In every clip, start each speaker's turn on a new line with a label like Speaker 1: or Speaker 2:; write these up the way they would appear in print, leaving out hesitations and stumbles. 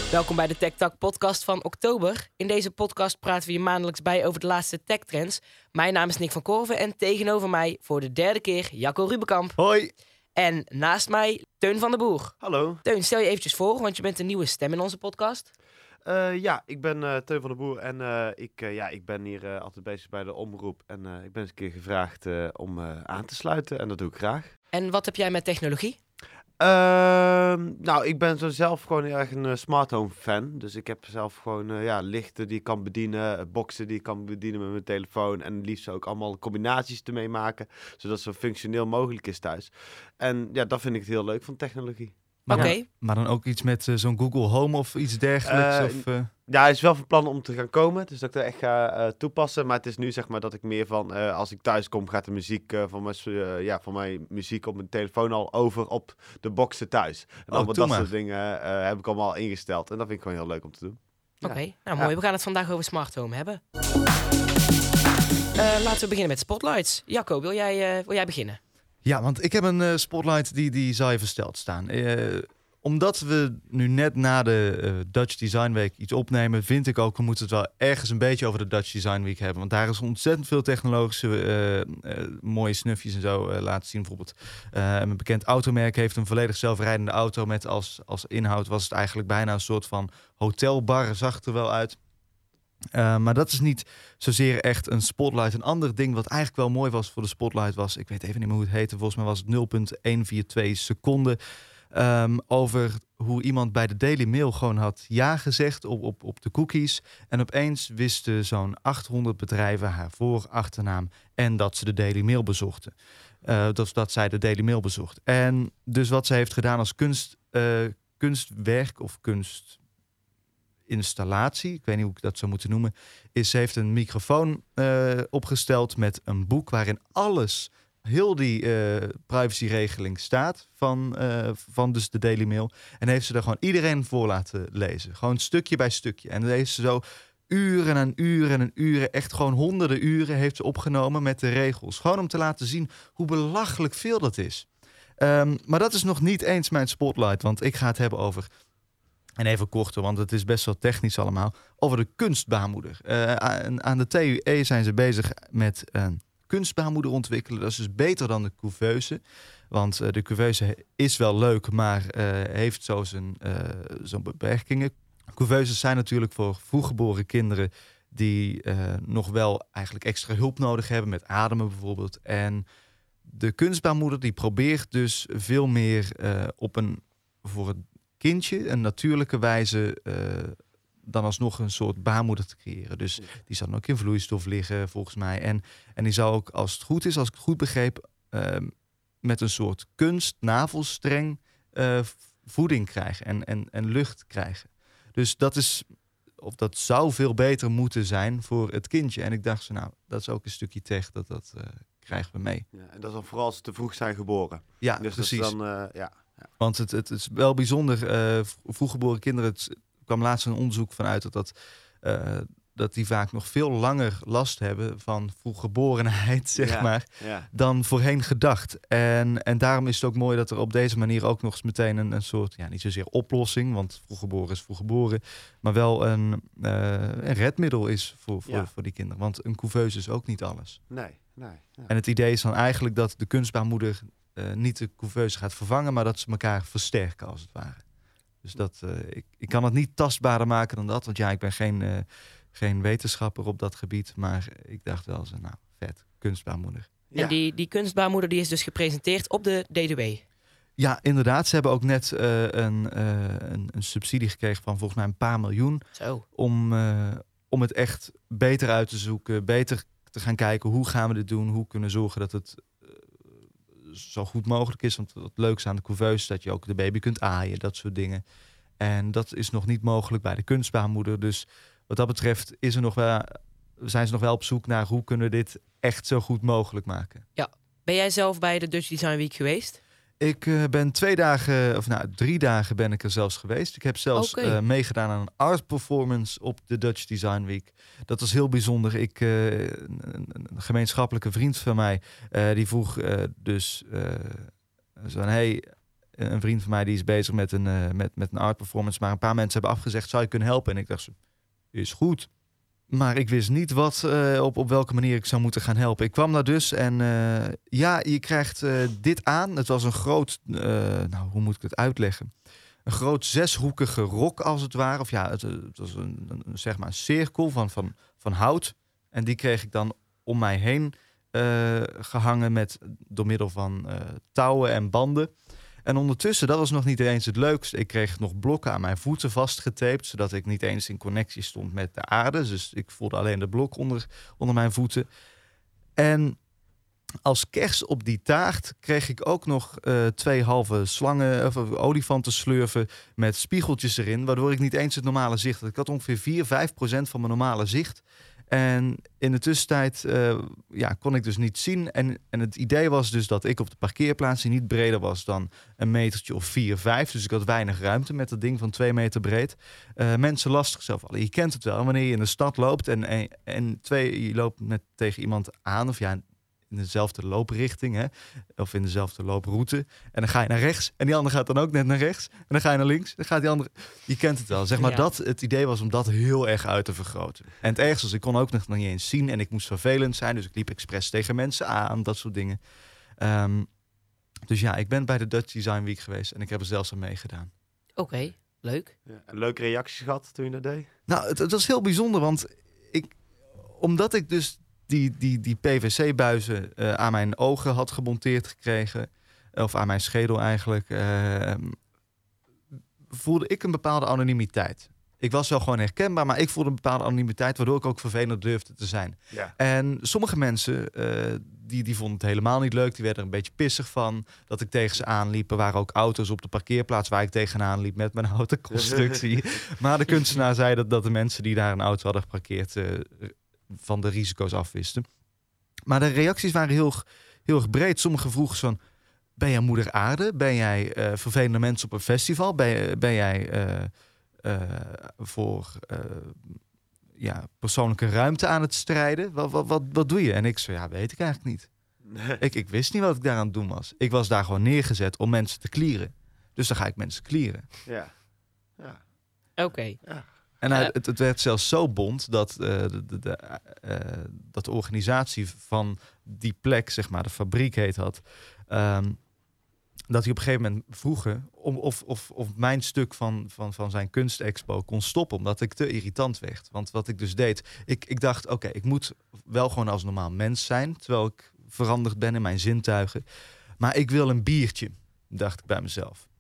Speaker 1: Welkom bij de Tech Talk podcast van oktober. In deze podcast praten we je maandelijks bij over de laatste techtrends. Mijn naam is Nick van Korven en tegenover mij voor de derde keer Jacco Rubekamp.
Speaker 2: Hoi.
Speaker 1: En naast mij Teun van der Boer.
Speaker 2: Hallo.
Speaker 1: Teun, stel je eventjes voor, want je bent een nieuwe stem in onze podcast.
Speaker 2: Ik ben Teun van der Boer en ik ben hier altijd bezig bij de omroep. En ik ben eens een keer gevraagd om aan te sluiten en dat doe ik graag.
Speaker 1: En wat heb jij met technologie?
Speaker 2: Ik ben zo zelf gewoon heel erg een smart home fan. Dus ik heb zelf gewoon lichten die ik kan bedienen, boxen die ik kan bedienen met mijn telefoon. En liefst ook allemaal combinaties ermee maken, zodat het zo functioneel mogelijk is thuis. En ja, dat vind ik het heel leuk van technologie.
Speaker 1: Oké.
Speaker 3: Maar dan ook iets met zo'n Google Home of iets dergelijks?
Speaker 2: Ja, hij is wel van plan om te gaan komen. Dus dat ik er echt ga toepassen. Maar het is nu zeg maar dat ik meer van... als ik thuis kom, gaat de muziek van mijn muziek op mijn telefoon al over op de boxen thuis. En allemaal dat soort dingen heb ik allemaal ingesteld. En dat vind ik gewoon heel leuk om te doen.
Speaker 1: Oké, mooi. We gaan het vandaag over smart home hebben. Laten we beginnen met spotlights. Jacco, wil jij beginnen?
Speaker 3: Ja, want ik heb een spotlight die zal je versteld staan. Omdat we nu net na de Dutch Design Week iets opnemen, vind ik ook, we moeten het wel ergens een beetje over de Dutch Design Week hebben. Want daar is ontzettend veel technologische mooie snufjes en zo laten zien. Bijvoorbeeld een bekend automerk heeft een volledig zelfrijdende auto met als inhoud was het eigenlijk bijna een soort van hotelbar, zag het er wel uit. Maar dat is niet zozeer echt een spotlight. Een ander ding wat eigenlijk wel mooi was voor de spotlight was, ik weet even niet meer hoe het heette, volgens mij was het 0,142 seconden. Over hoe iemand bij de Daily Mail gewoon had ja gezegd op de cookies. En opeens wisten zo'n 800 bedrijven haar voor- achternaam en dat ze de Daily Mail bezochten. Dat zij de Daily Mail bezocht. En dus wat ze heeft gedaan als kunstwerk of kunstinstallatie, ik weet niet hoe ik dat zou moeten noemen, is ze heeft een microfoon opgesteld met een boek waarin alles, heel die privacyregeling staat van dus de Daily Mail. En heeft ze daar gewoon iedereen voor laten lezen. Gewoon stukje bij stukje. En dan heeft ze zo uren en uren en uren, echt gewoon honderden uren heeft ze opgenomen met de regels. Gewoon om te laten zien hoe belachelijk veel dat is. Maar dat is nog niet eens mijn spotlight, want ik ga het hebben over, en even korter, want het is best wel technisch allemaal, over de kunstbaarmoeder. Aan de TUE zijn ze bezig met een kunstbaarmoeder ontwikkelen. Dat is dus beter dan de couveuse. Want de couveuse is wel leuk, maar heeft zo zo'n beperkingen. Couveuses zijn natuurlijk voor vroeggeboren kinderen die nog wel eigenlijk extra hulp nodig hebben met ademen bijvoorbeeld. En de kunstbaarmoeder die probeert dus veel meer voor het kindje een natuurlijke wijze dan alsnog een soort baarmoeder te creëren. Dus die zal dan ook in vloeistof liggen, volgens mij. En die zou ook, als het goed is, als ik het goed begreep, met een soort kunstnavelstreng voeding krijgen en lucht krijgen. Dus dat zou veel beter moeten zijn voor het kindje. En ik dacht dat is ook een stukje tech, dat krijgen we mee.
Speaker 2: Ja, en dat is dan vooral als ze te vroeg zijn geboren.
Speaker 3: Ja,
Speaker 2: dus
Speaker 3: precies.
Speaker 2: Dat is dan,
Speaker 3: Want het is wel bijzonder. Vroeggeboren kinderen, het kwam laatst een onderzoek vanuit dat die vaak nog veel langer last hebben van vroeggeborenheid, zeg maar, dan voorheen gedacht. En daarom is het ook mooi dat er op deze manier ook nog eens meteen een soort, niet zozeer oplossing, want vroeggeboren is vroeggeboren, maar wel een redmiddel is voor die kinderen. Want een couveuse is ook niet alles.
Speaker 2: Nee.
Speaker 3: En het idee is dan eigenlijk dat de kunstbaarmoeder niet de couveuse gaat vervangen, maar dat ze elkaar versterken, als het ware. Dus ik kan het niet tastbaarder maken dan dat. Want ik ben geen wetenschapper op dat gebied. Maar ik dacht wel vet, kunstbaarmoeder.
Speaker 1: Ja. En die kunstbaarmoeder die is dus gepresenteerd op de DDW.
Speaker 3: Ja, inderdaad. Ze hebben ook net een subsidie gekregen van volgens mij een paar miljoen.
Speaker 1: Zo.
Speaker 3: Om het echt beter uit te zoeken. Beter te gaan kijken, hoe gaan we dit doen? Hoe kunnen we zorgen dat het zo goed mogelijk is. Want het leukste aan de couveuse is dat je ook de baby kunt aaien. Dat soort dingen. En dat is nog niet mogelijk bij de kunstbaarmoeder. Dus wat dat betreft zijn ze nog wel op zoek naar hoe kunnen we dit echt zo goed mogelijk maken. Ja.
Speaker 1: Ben jij zelf bij de Dutch Design Week geweest?
Speaker 3: Ik ben 3 dagen ben ik er zelfs geweest. Ik heb zelfs meegedaan aan een art performance op de Dutch Design Week. Dat was heel bijzonder. Een gemeenschappelijke vriend van mij, die vroeg een vriend van mij die is bezig met een art performance. Maar een paar mensen hebben afgezegd, zou je kunnen helpen? En ik dacht, is goed. Maar ik wist niet op welke manier ik zou moeten gaan helpen. Ik kwam daar dus en je krijgt dit aan. Het was een groot, hoe moet ik het uitleggen? Een groot 6-hoekige rok als het ware. Of ja, het was zeg maar een cirkel van hout. En die kreeg ik dan om mij heen gehangen door middel van touwen en banden. En ondertussen, dat was nog niet eens het leukste. Ik kreeg nog blokken aan mijn voeten vastgetaped, zodat ik niet eens in connectie stond met de aarde. Dus ik voelde alleen de blok onder mijn voeten. En als kers op die taart kreeg ik ook nog 2 halve slangen of olifanten slurven met spiegeltjes erin, waardoor ik niet eens het normale zicht had. Ik had ongeveer 4-5% van mijn normale zicht. En in de tussentijd kon ik dus niet zien. En het idee was dus dat ik op de parkeerplaats, die niet breder was dan een metertje of 4-5. Dus ik had weinig ruimte met dat ding van 2 meter breed. Mensen lastig zelf vallen. Je kent het wel, wanneer je in de stad loopt en je loopt tegen iemand aan, of ja, in dezelfde looprichting, hè, of in dezelfde looproute. En dan ga je naar rechts en die andere gaat dan ook net naar rechts. En dan ga je naar links, dan gaat die andere. Je kent het wel. Zeg maar dat het idee was om dat heel erg uit te vergroten. En het ergste was, ik kon ook nog niet eens zien en ik moest vervelend zijn, dus ik liep expres tegen mensen aan, dat soort dingen. Dus ja, ik ben bij de Dutch Design Week geweest en ik heb er zelfs aan meegedaan.
Speaker 1: Oké, leuk.
Speaker 2: Ja, en leuke reacties gehad toen je dat deed?
Speaker 3: Nou, het was heel bijzonder, want omdat ik dus die PVC-buizen aan mijn ogen had gemonteerd gekregen, of aan mijn schedel eigenlijk, voelde ik een bepaalde anonimiteit. Ik was wel gewoon herkenbaar, maar ik voelde een bepaalde anonimiteit, waardoor ik ook vervelend durfde te zijn.
Speaker 2: Ja.
Speaker 3: En sommige mensen, die vonden het helemaal niet leuk. Die werden er een beetje pissig van dat ik tegen ze aanliep. Er waren ook auto's op de parkeerplaats waar ik tegenaan liep met mijn houten constructie. Maar de kunstenaar zei dat de mensen die daar een auto hadden geparkeerd van de risico's afwisten. Maar de reacties waren heel erg breed. Sommigen vroegen van, ben jij moeder aarde? Ben jij vervelende mensen op een festival? Ben jij voor persoonlijke ruimte aan het strijden? Wat doe je? En ik zei, weet ik eigenlijk niet. Ik wist niet wat ik daar aan het doen was. Ik was daar gewoon neergezet om mensen te clearen. Dus dan ga ik mensen clearen.
Speaker 2: Ja.
Speaker 1: Oké.
Speaker 2: Ja.
Speaker 3: En het werd zelfs zo bont dat de organisatie van die plek, zeg maar, de fabriek heet dat, dat hij op een gegeven moment vroegen of mijn stuk van zijn kunstexpo kon stoppen, omdat ik te irritant werd. Want wat ik dus deed, ik dacht, oké, ik moet wel gewoon als normaal mens zijn, terwijl ik veranderd ben in mijn zintuigen. Maar ik wil een biertje, dacht ik bij mezelf.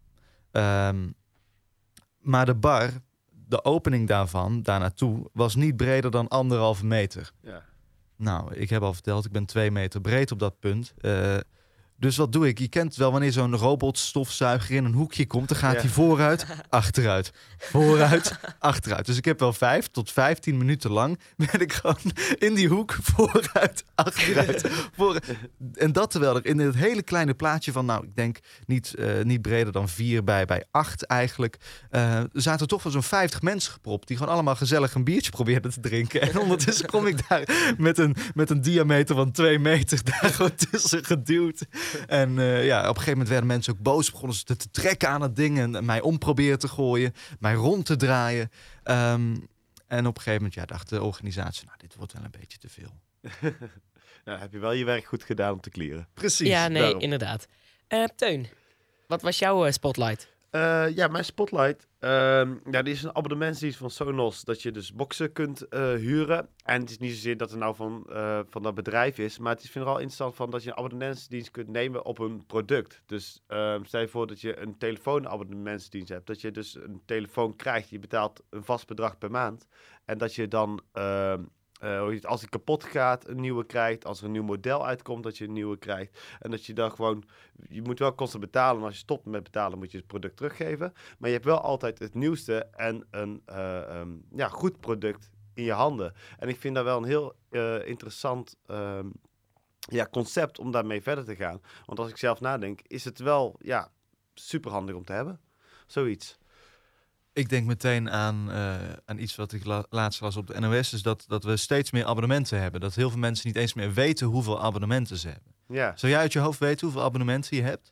Speaker 3: Maar de bar, de opening daar naartoe, was niet breder dan 1,5 meter.
Speaker 2: Ja.
Speaker 3: Nou, ik heb al verteld, ik ben 2 meter breed op dat punt. Dus wat doe ik? Je kent wel wanneer zo'n robotstofzuiger in een hoekje komt, dan gaat hij vooruit, achteruit. Vooruit, achteruit. Dus ik heb wel 5 tot 15 minuten lang ben ik gewoon in die hoek vooruit, achteruit. En dat terwijl er in het hele kleine plaatje van, ik denk niet breder dan 4 bij 8 eigenlijk, zaten toch wel zo'n 50 mensen gepropt die gewoon allemaal gezellig een biertje probeerden te drinken. En ondertussen kom ik daar met een diameter van 2 meter daar gewoon tussen geduwd. En op een gegeven moment werden mensen ook boos, begonnen ze te trekken aan het ding en mij om proberen te gooien, mij rond te draaien. En op een gegeven moment dacht de organisatie, dit wordt wel een beetje te veel.
Speaker 2: Nou, heb je wel je werk goed gedaan om te clearen.
Speaker 3: Precies.
Speaker 1: Ja, nee,
Speaker 2: daarom.
Speaker 1: inderdaad. Teun, wat was jouw spotlight?
Speaker 2: Mijn Spotlight, die is een abonnementsdienst van Sonos, dat je dus boxen kunt huren. En het is niet zozeer dat het nou van dat bedrijf is, maar het is vooral interessant van dat je een abonnementsdienst kunt nemen op een product. Dus stel je voor dat je een telefoonabonnementsdienst hebt, dat je dus een telefoon krijgt, je betaalt een vast bedrag per maand. En dat je dan, als die kapot gaat, een nieuwe krijgt. Als er een nieuw model uitkomt, dat je een nieuwe krijgt. En dat je dan gewoon, je moet wel constant betalen. En als je stopt met betalen, moet je het product teruggeven. Maar je hebt wel altijd het nieuwste en een goed product in je handen. En ik vind dat wel een heel interessant concept om daarmee verder te gaan. Want als ik zelf nadenk, is het wel super handig om te hebben. Zoiets.
Speaker 3: Ik denk meteen aan iets wat ik laatst las op de NOS, is dat we steeds meer abonnementen hebben. Dat heel veel mensen niet eens meer weten hoeveel abonnementen ze hebben.
Speaker 2: Ja.
Speaker 3: Zou jij uit je hoofd weten hoeveel abonnementen je hebt?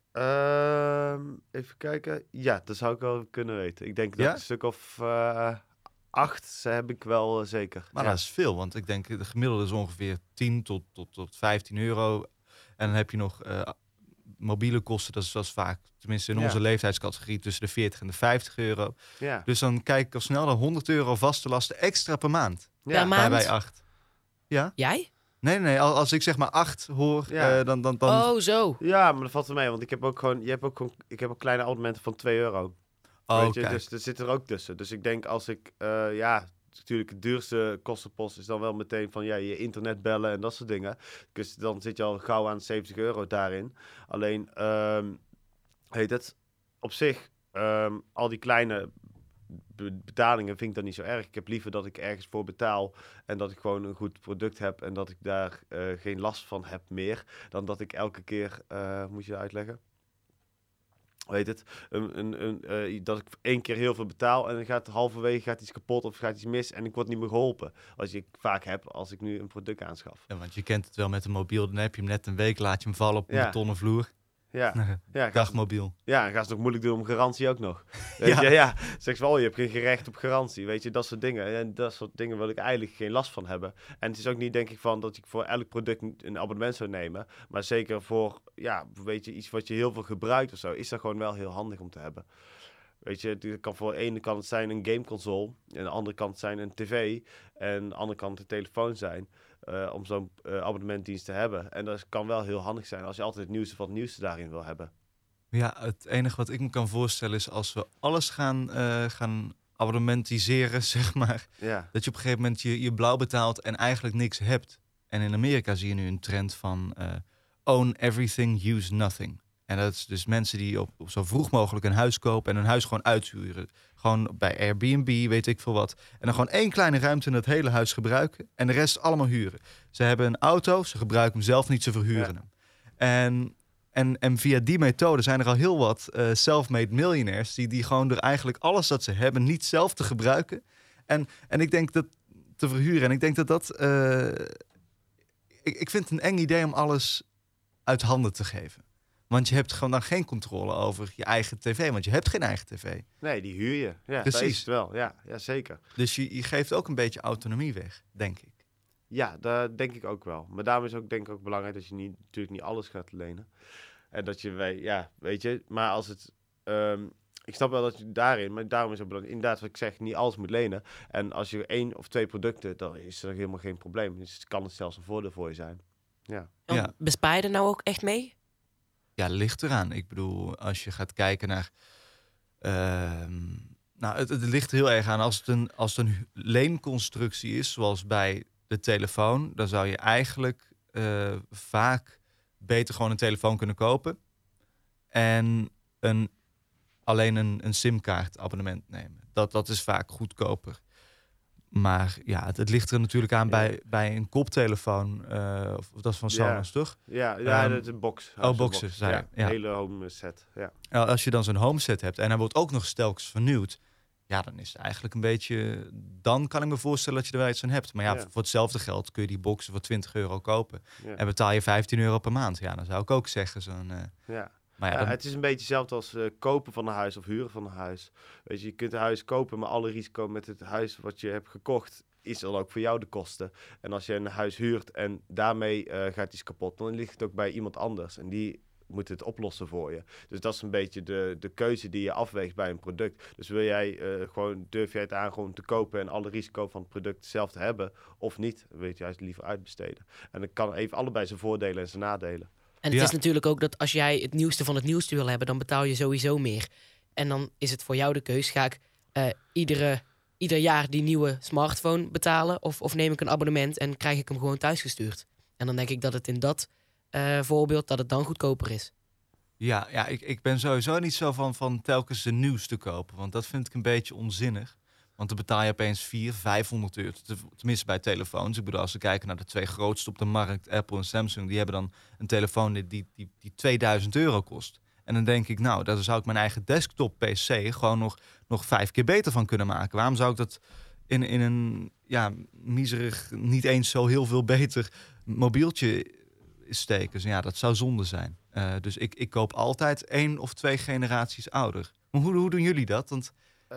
Speaker 2: Even kijken. Ja, dat zou ik wel kunnen weten. Ik denk dat
Speaker 3: Ja?
Speaker 2: ik een stuk of 8 heb ik wel zeker.
Speaker 3: Maar
Speaker 2: ja.
Speaker 3: dat is veel, want ik denk de gemiddelde is ongeveer 10 tot 15 euro. En dan heb je nog mobiele kosten, dat is vaak, tenminste in
Speaker 2: Ja.
Speaker 3: onze leeftijdscategorie, tussen de 40 en de 50 euro.
Speaker 2: Ja.
Speaker 3: Dus dan kijk ik al snel naar 100 euro vaste lasten extra per maand.
Speaker 1: Per
Speaker 2: Ja.
Speaker 1: maand?
Speaker 3: Bij 8. Ja?
Speaker 1: Jij?
Speaker 3: Nee. Als ik zeg maar 8 hoor,
Speaker 2: Ja.
Speaker 3: dan...
Speaker 1: Oh, zo.
Speaker 2: Ja, maar dat valt er mee, want ik heb ook gewoon, ik heb ook kleine abonnementen van 2 euro.
Speaker 3: Oh,
Speaker 2: Weet je?
Speaker 3: kijk.
Speaker 2: Dus er zit er ook tussen. Dus ik denk als ik, natuurlijk het duurste kostenpost is dan wel meteen van je internet bellen en dat soort dingen. Dus dan zit je al gauw aan 70 euro daarin. Alleen, heet het, op zich, al die kleine betalingen vind ik dan niet zo erg. Ik heb liever dat ik ergens voor betaal en dat ik gewoon een goed product heb en dat ik daar geen last van heb meer, dan dat ik elke keer, moet je dat uitleggen? Weet het, dat ik 1 keer heel veel betaal en dan gaat halverwege iets kapot of gaat iets mis en ik word niet meer geholpen. Als ik vaak heb als ik nu een product aanschaf.
Speaker 3: Ja, want je kent het wel met een mobiel, dan heb je hem net een week, laat je hem vallen op een betonnen vloer.
Speaker 2: Ja, ja,
Speaker 3: Dagmobiel.
Speaker 2: ja, en gaan ze het ook moeilijk doen om garantie ook nog. Weet
Speaker 3: Ja.
Speaker 2: je, ja. Zeg wel, je hebt geen gerecht op garantie, weet je, dat soort dingen. En dat soort dingen wil ik eigenlijk geen last van hebben. En het is ook niet, denk ik, van dat ik voor elk product een abonnement zou nemen. Maar zeker voor, weet je, iets wat je heel veel gebruikt of zo, is dat gewoon wel heel handig om te hebben. Weet je, het kan voor de ene kant zijn een gameconsole, en de andere kant zijn een tv, en de andere kant een telefoon zijn. Om zo'n abonnementdienst te hebben. En dat kan wel heel handig zijn als je altijd het nieuwste van het nieuwste daarin wil hebben.
Speaker 3: Ja, het enige wat ik me kan voorstellen is als we alles gaan abonnementiseren, zeg maar.
Speaker 2: Ja,
Speaker 3: Dat je op een gegeven moment je blauw betaalt en eigenlijk niks hebt. En in Amerika zie je nu een trend van own everything, use nothing. En dat is dus mensen die op zo vroeg mogelijk een huis kopen en hun huis gewoon uithuren. Gewoon bij Airbnb, weet ik veel wat. En dan gewoon 1 kleine ruimte in het hele huis gebruiken en de rest allemaal huren. Ze hebben een auto, ze gebruiken hem zelf niet, ze verhuren hem. En via die methode zijn er al heel wat self-made millionaires die gewoon door eigenlijk alles dat ze hebben niet zelf te gebruiken. En ik denk dat te verhuren. En ik denk dat ik vind het een eng idee om alles uit handen te geven. Want je hebt gewoon dan geen controle over je eigen tv. Want je hebt geen eigen tv.
Speaker 2: nee, die huur je. Ja,
Speaker 3: Precies.
Speaker 2: dat is het wel. Ja, zeker.
Speaker 3: Dus je geeft ook een beetje autonomie weg, denk ik.
Speaker 2: Ja, dat denk ik ook wel. Maar daarom is ook denk ik ook belangrijk dat je natuurlijk niet alles gaat lenen. En dat je, weet je, maar als het... ik snap wel dat je daarin, maar daarom is het belangrijk. Inderdaad, wat ik zeg, niet alles moet lenen. En als je 1 of 2 producten, dan is er helemaal geen probleem. Dus kan het zelfs een voordeel voor je zijn. Ja.
Speaker 3: Ja.
Speaker 1: Bespaar je er nou ook echt mee?
Speaker 3: Ja, ligt eraan. Ik bedoel, als je gaat kijken naar... het ligt er heel erg aan. Als het een leenconstructie is, zoals bij de telefoon... dan zou je eigenlijk vaak beter gewoon een telefoon kunnen kopen... en alleen een simkaart abonnement nemen. Dat is vaak goedkoper. Maar ja, het ligt er natuurlijk aan bij een koptelefoon. Of dat is van Sonos, toch?
Speaker 2: Ja, dat is een box.
Speaker 3: Boxen, zei je. Ja.
Speaker 2: Een hele home set, ja.
Speaker 3: Als je dan zo'n homeset hebt en hij wordt ook nog telkens vernieuwd... ja, dan is het eigenlijk een beetje... dan kan ik me voorstellen dat je er wel iets aan hebt. Maar ja, voor hetzelfde geld kun je die boxen voor €20 kopen...
Speaker 2: Ja.
Speaker 3: en betaal je €15 per maand. Ja, dan zou ik ook zeggen zo'n...
Speaker 2: Ja.
Speaker 3: Maar ja,
Speaker 2: Ja, het is een beetje hetzelfde als kopen van een huis of huren van een huis. Weet je kunt een huis kopen, maar alle risico met het huis wat je hebt gekocht is dan ook voor jou de kosten. En als je een huis huurt en daarmee gaat iets kapot, dan ligt het ook bij iemand anders. En die moet het oplossen voor je. Dus dat is een beetje de keuze die je afweegt bij een product. Dus wil jij durf jij het aan gewoon te kopen en alle risico van het product zelf te hebben of niet? Dan wil je het juist liever uitbesteden. En dan kan even allebei zijn voordelen en zijn nadelen.
Speaker 1: En het is natuurlijk ook dat als jij het nieuwste van het nieuwste wil hebben... dan betaal je sowieso meer. En dan is het voor jou de keus. Ga ik ieder jaar die nieuwe smartphone betalen... Of neem ik een abonnement en krijg ik hem gewoon thuisgestuurd? En dan denk ik dat het in dat voorbeeld dat het dan goedkoper is.
Speaker 3: Ja, ik ben sowieso niet zo van telkens de nieuwste kopen. Want dat vind ik een beetje onzinnig. Want dan betaal je opeens €400-500. Tenminste bij telefoons. Ik bedoel, als we kijken naar de 2 grootste op de markt, Apple en Samsung, die hebben dan een telefoon die €2000 kost. En dan denk ik, nou, daar zou ik mijn eigen desktop PC gewoon nog 5 keer beter van kunnen maken. Waarom zou ik dat in een miserig, niet eens zo heel veel beter mobieltje steken. Dus ja, dat zou zonde zijn. Dus ik koop altijd 1 of 2 generaties ouder. Maar hoe doen jullie dat? Want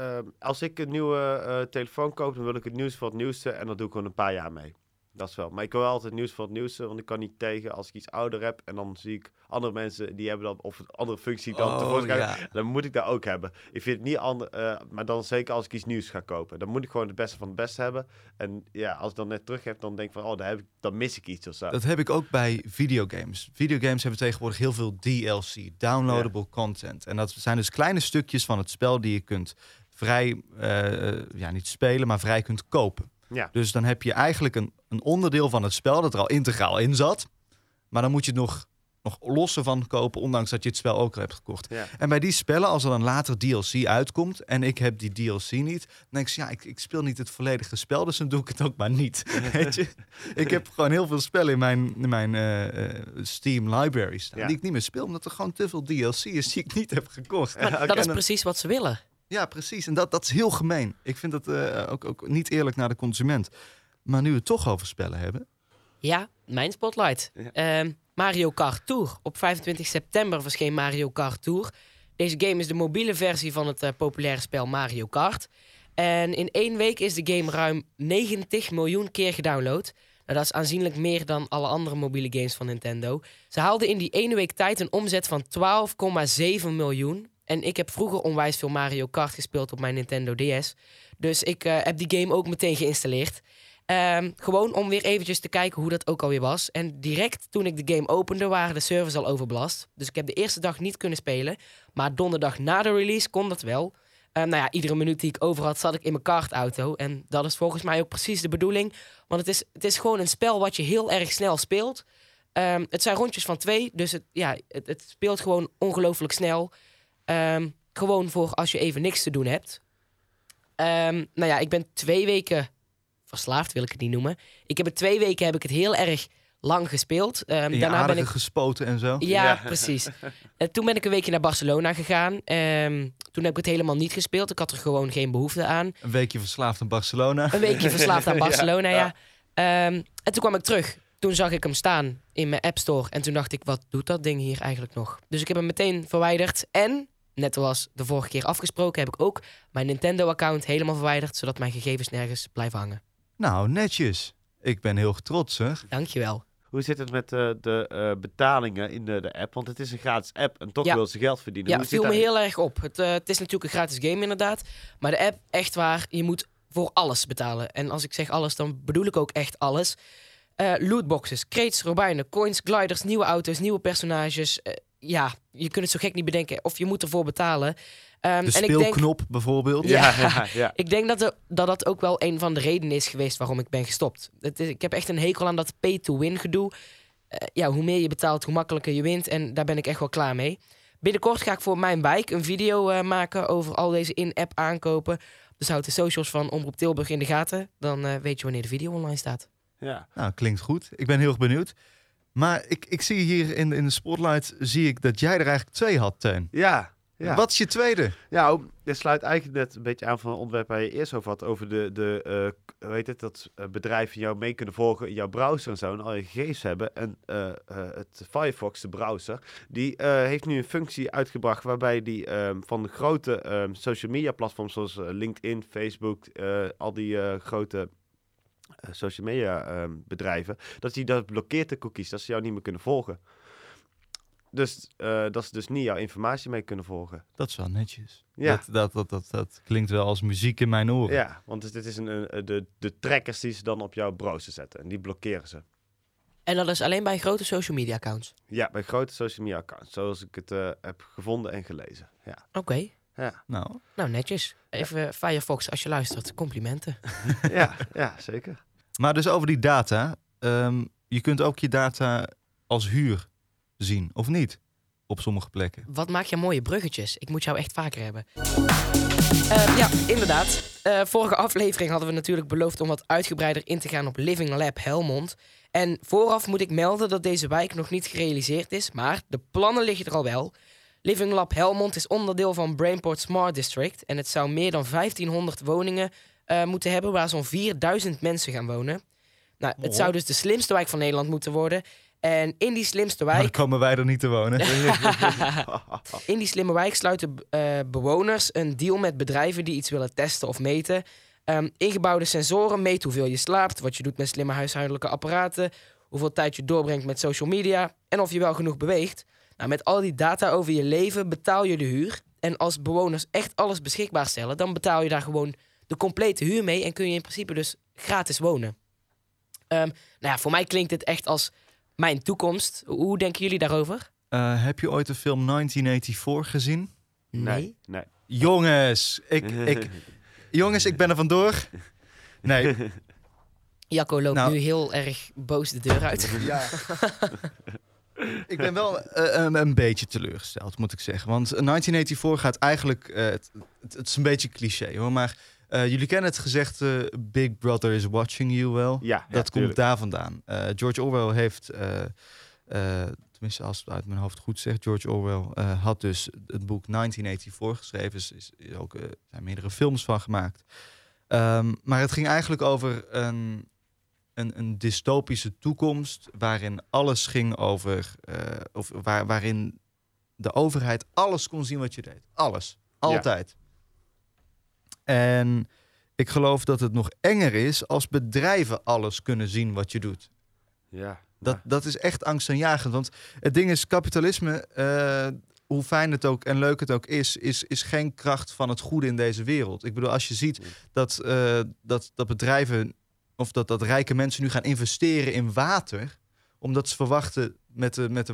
Speaker 2: Als ik een nieuwe telefoon koop, dan wil ik het nieuws van het nieuwste. En dat doe ik gewoon een paar jaar mee. Dat is wel. Maar ik wil altijd nieuws van het nieuwste, want ik kan niet tegen als ik iets ouder heb. En dan zie ik andere mensen die hebben dat, of een andere functie dan tevoorschijn.
Speaker 3: ja.
Speaker 2: Dan moet ik dat ook hebben. Ik vind het niet anders, maar dan zeker als ik iets nieuws ga kopen. Dan moet ik gewoon het beste van het beste hebben. En ja, als ik dan net terug heb, dan denk ik van, dan mis ik iets of zo.
Speaker 3: Dat heb ik ook bij videogames. Videogames hebben tegenwoordig heel veel DLC, downloadable content. En dat zijn dus kleine stukjes van het spel die je kunt vrij, niet spelen, maar vrij kunt kopen.
Speaker 2: Ja.
Speaker 3: Dus dan heb je eigenlijk een onderdeel van het spel dat er al integraal in zat. Maar dan moet je het nog losse van kopen, ondanks dat je het spel ook al hebt gekocht.
Speaker 2: Ja.
Speaker 3: En bij die spellen, als er dan later DLC uitkomt en ik heb die DLC niet, dan denk ik, ja, ik speel niet het volledige spel, dus dan doe ik het ook maar niet. Weet je? Ik heb gewoon heel veel spellen in mijn Steam library staan, die ik niet meer speel, omdat er gewoon te veel DLC is die ik niet heb gekocht.
Speaker 1: Maar dat is precies wat ze willen.
Speaker 3: Ja, precies. En dat is heel gemeen. Ik vind dat ook niet eerlijk naar de consument. Maar nu we het toch over spellen hebben.
Speaker 1: Ja, mijn spotlight. Mario Kart Tour. Op 25 september verscheen Mario Kart Tour. Deze game is de mobiele versie van het populaire spel Mario Kart. En in 1 week is de game ruim 90 miljoen keer gedownload. Nou, dat is aanzienlijk meer dan alle andere mobiele games van Nintendo. Ze haalden in die 1 week tijd een omzet van 12,7 miljoen. En ik heb vroeger onwijs veel Mario Kart gespeeld op mijn Nintendo DS. Dus ik heb die game ook meteen geïnstalleerd. Gewoon om weer eventjes te kijken hoe dat ook alweer was. En direct toen ik de game opende waren de servers al overbelast. Dus ik heb de eerste dag niet kunnen spelen. Maar donderdag na de release kon dat wel. Iedere minuut die ik over had zat ik in mijn kartauto. En dat is volgens mij ook precies de bedoeling. Want het is gewoon een spel wat je heel erg snel speelt. Het zijn rondjes van 2. Dus het speelt gewoon ongelooflijk snel. Gewoon voor als je even niks te doen hebt. Ik ben 2 weken verslaafd, wil ik het niet noemen. Ik heb 2 weken het heel erg lang gespeeld.
Speaker 3: Daarna ben ik gespoten en zo.
Speaker 1: Ja, precies. Toen ben ik een weekje naar Barcelona gegaan. Toen heb ik het helemaal niet gespeeld. Ik had er gewoon geen behoefte aan.
Speaker 3: Een weekje verslaafd aan Barcelona.
Speaker 1: Een weekje verslaafd aan Barcelona, ja. En toen kwam ik terug. Toen zag ik hem staan in mijn App Store. En toen dacht ik, wat doet dat ding hier eigenlijk nog? Dus ik heb hem meteen verwijderd. En, net zoals de vorige keer afgesproken, heb ik ook mijn Nintendo-account helemaal verwijderd. Zodat mijn gegevens nergens blijven hangen.
Speaker 3: Nou, netjes. Ik ben heel trots, hè.
Speaker 1: Dankjewel.
Speaker 2: Hoe zit het met de betalingen in de app? Want het is een gratis app en toch wil ze geld verdienen.
Speaker 1: Ja, viel me heel erg op. Het is natuurlijk een gratis game inderdaad. Maar de app, echt waar, je moet voor alles betalen. En als ik zeg alles, dan bedoel ik ook echt alles. Lootboxes, crates, robijnen, coins, gliders, nieuwe auto's, nieuwe personages. Je kunt het zo gek niet bedenken. Of je moet ervoor betalen.
Speaker 3: De speelknop bijvoorbeeld.
Speaker 2: Ja.
Speaker 1: Ik denk dat ook wel een van de redenen is geweest waarom ik ben gestopt. Ik heb echt een hekel aan dat pay-to-win gedoe. Hoe meer je betaalt, hoe makkelijker je wint. En daar ben ik echt wel klaar mee. Binnenkort ga ik voor mijn wijk een video maken over al deze in-app aankopen. Dus houd de socials van Omroep Tilburg in de gaten. Dan weet je wanneer de video online staat.
Speaker 2: Ja.
Speaker 3: Nou, klinkt goed. Ik ben heel erg benieuwd. Maar ik zie hier in de spotlight zie ik dat jij er eigenlijk 2 had, Teun.
Speaker 2: Ja.
Speaker 3: Wat is je tweede?
Speaker 2: Ja, dit sluit eigenlijk net een beetje aan van het onderwerp waar je eerst over had. Over dat bedrijven jou mee kunnen volgen in jouw browser en zo. En al je gegevens hebben. En het Firefox, de browser, die heeft nu een functie uitgebracht waarbij die van de grote social media platforms zoals LinkedIn, Facebook, al die grote social media bedrijven, dat blokkeert de cookies, dat ze jou niet meer kunnen volgen. Dus dat ze dus niet jouw informatie mee kunnen volgen.
Speaker 3: Dat is wel netjes.
Speaker 2: Ja.
Speaker 3: Dat klinkt wel als muziek in mijn oren.
Speaker 2: Ja, want dit is de trackers die ze dan op jouw browser zetten. En die blokkeren ze.
Speaker 1: En dat is alleen bij grote social media accounts?
Speaker 2: Ja, bij grote social media accounts. Zoals ik het heb gevonden en gelezen. Ja.
Speaker 1: Oké.
Speaker 2: Ja.
Speaker 1: Nou, netjes. Even Firefox, als je luistert. Complimenten.
Speaker 2: Ja, zeker.
Speaker 3: Maar dus over die data. Je kunt ook je data als huur zien, of niet? Op sommige plekken.
Speaker 1: Wat maak je mooie bruggetjes. Ik moet jou echt vaker hebben. Inderdaad. Vorige aflevering hadden we natuurlijk beloofd om wat uitgebreider in te gaan op Living Lab Helmond. En vooraf moet ik melden dat deze wijk nog niet gerealiseerd is, maar de plannen liggen er al wel. Living Lab Helmond is onderdeel van Brainport Smart District en het zou meer dan 1500 woningen moeten hebben waar zo'n 4000 mensen gaan wonen. Nou, het zou dus de slimste wijk van Nederland moeten worden. En in die slimste
Speaker 3: Maar dan
Speaker 1: wijk,
Speaker 3: komen wij er niet te wonen.
Speaker 1: in die slimme wijk sluiten bewoners een deal met bedrijven die iets willen testen of meten. Ingebouwde sensoren meten hoeveel je slaapt, wat je doet met slimme huishoudelijke apparaten, hoeveel tijd je doorbrengt met social media en of je wel genoeg beweegt. Nou, met al die data over je leven betaal je de huur. En als bewoners echt alles beschikbaar stellen, dan betaal je daar gewoon de complete huur mee en kun je in principe dus gratis wonen. Nou ja, voor mij klinkt dit echt als mijn toekomst. Hoe denken jullie daarover?
Speaker 3: Heb je ooit de film 1984 gezien?
Speaker 2: Nee.
Speaker 3: Jongens, jongens, ik ben er vandoor. Nee.
Speaker 1: Jacco loopt
Speaker 3: Nou.
Speaker 1: nu heel erg boos de deur uit.
Speaker 3: Ja. Ik ben wel een beetje teleurgesteld, moet ik zeggen. Want 1984 gaat eigenlijk... het is een beetje cliché, hoor. Maar jullie kennen het gezegde Big Brother is watching you wel.
Speaker 2: Ja,
Speaker 3: Dat komt daar vandaan. George Orwell heeft... tenminste, als het uit mijn hoofd goed zegt... George Orwell had dus het boek 1984 geschreven. Er zijn meerdere films van gemaakt. Maar het ging eigenlijk over een dystopische toekomst waarin alles ging over... waarin de overheid alles kon zien wat je deed. Alles. Altijd. En ik geloof dat het nog enger is als bedrijven alles kunnen zien wat je doet.
Speaker 2: Ja.
Speaker 3: Dat is echt angstaanjagend. Want het ding is, kapitalisme, hoe fijn het ook en leuk het ook is geen kracht van het goede in deze wereld. Ik bedoel, als je ziet dat bedrijven of dat rijke mensen nu gaan investeren in water, omdat ze verwachten met de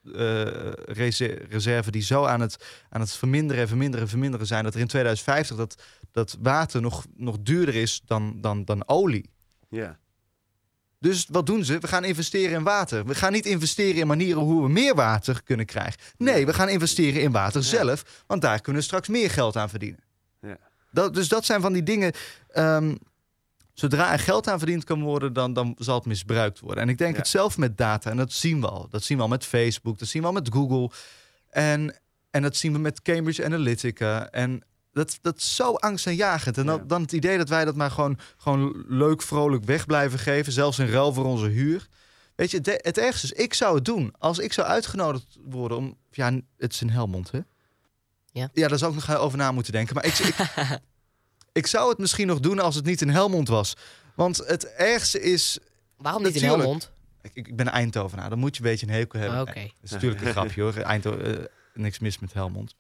Speaker 3: waterreserve die zo aan het verminderen zijn, dat er in 2050 dat water nog duurder is dan olie.
Speaker 2: Ja.
Speaker 3: Dus wat doen ze? We gaan investeren in water. We gaan niet investeren in manieren hoe we meer water kunnen krijgen. Nee, we gaan investeren in water zelf, want daar kunnen we straks meer geld aan verdienen.
Speaker 2: Ja.
Speaker 3: Dus dat zijn van die dingen. Zodra er geld aan verdiend kan worden, dan zal het misbruikt worden. En ik denk hetzelfde met data. En dat zien we al. Dat zien we al met Facebook. Dat zien we al met Google. En dat zien we met Cambridge Analytica. En dat is zo angstaanjagend. En dan het idee dat wij dat maar gewoon leuk, vrolijk weg blijven geven. Zelfs in ruil voor onze huur. Weet je, het ergste is, ik zou het doen. Als ik zou uitgenodigd worden om... Ja, het is in Helmond, hè? Ja, daar zou ik nog over na moeten denken. Maar ik zou het misschien nog doen als het niet in Helmond was. Want het ergste is...
Speaker 1: Waarom niet in Helmond?
Speaker 3: Ik ben Eindhovenaar. Dan moet je een beetje een hekel hebben.
Speaker 1: Oké.
Speaker 3: Dat is natuurlijk een grapje, hoor. Niks mis met Helmond.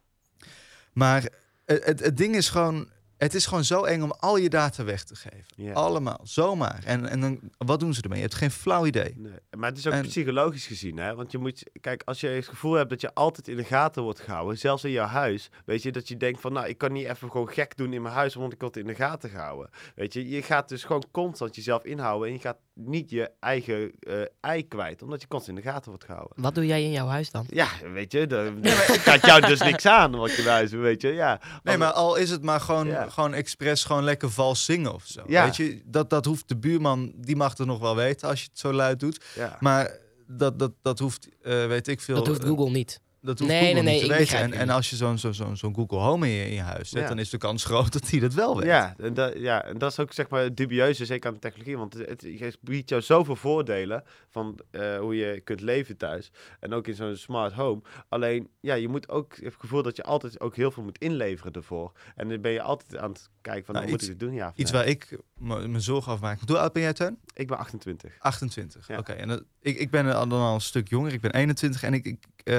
Speaker 3: Maar het ding is gewoon... Het is gewoon zo eng om al je data weg te geven.
Speaker 2: Ja.
Speaker 3: Allemaal, zomaar. En dan, wat doen ze ermee? Je hebt geen flauw idee.
Speaker 2: Nee. Maar het is ook psychologisch gezien, hè? Want je moet, kijk, als je het gevoel hebt dat je altijd in de gaten wordt gehouden, zelfs in jouw huis, weet je, dat je denkt van, nou, ik kan niet even gewoon gek doen in mijn huis, want ik word in de gaten gehouden. Weet je gaat dus gewoon constant jezelf inhouden en je gaat niet je eigen ei kwijt, omdat je constant in de gaten wordt gehouden.
Speaker 1: Wat doe jij in jouw huis dan?
Speaker 2: Ja, weet je, ik gaat jou dus niks aan wat je in huis, weet je, ja.
Speaker 3: Nee, maar al is het maar gewoon expres gewoon lekker vals zingen of zo.
Speaker 2: Ja.
Speaker 3: Weet je, dat hoeft de buurman, die mag het nog wel weten als je het zo luid doet.
Speaker 2: Ja.
Speaker 3: Maar dat hoeft, weet ik veel.
Speaker 1: Dat hoeft Google niet.
Speaker 3: Dat hoeft
Speaker 1: Nee,
Speaker 3: Google
Speaker 1: nee,
Speaker 3: niet te
Speaker 1: ik
Speaker 3: weten.
Speaker 1: begrijp
Speaker 3: En als je zo'n Google Home in je huis zet, dan is de kans groot dat hij dat wel weet.
Speaker 2: En dat is ook zeg maar dubieuze, zeker aan de technologie. Want het biedt jou zoveel voordelen van hoe je kunt leven thuis. En ook in zo'n smart home. Alleen, je moet ook het gevoel dat je altijd ook heel veel moet inleveren ervoor. En dan ben je altijd aan het kijken van, moet ik het doen? Ja,
Speaker 3: iets waar ik me zorgen over maak. Hoe oud ben jij, Teun?
Speaker 2: Ik ben 28.
Speaker 3: 28,
Speaker 2: Ja.
Speaker 3: oké. En ik ben dan al een stuk jonger. Ik ben 21 en